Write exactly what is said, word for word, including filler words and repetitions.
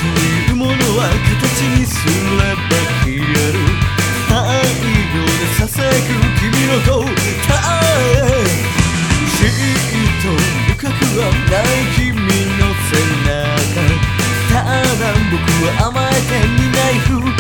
いうものは形にすれば消える。背後で囁く君の答え、じっと深くはない君の背中、ただ僕は甘えてみないふ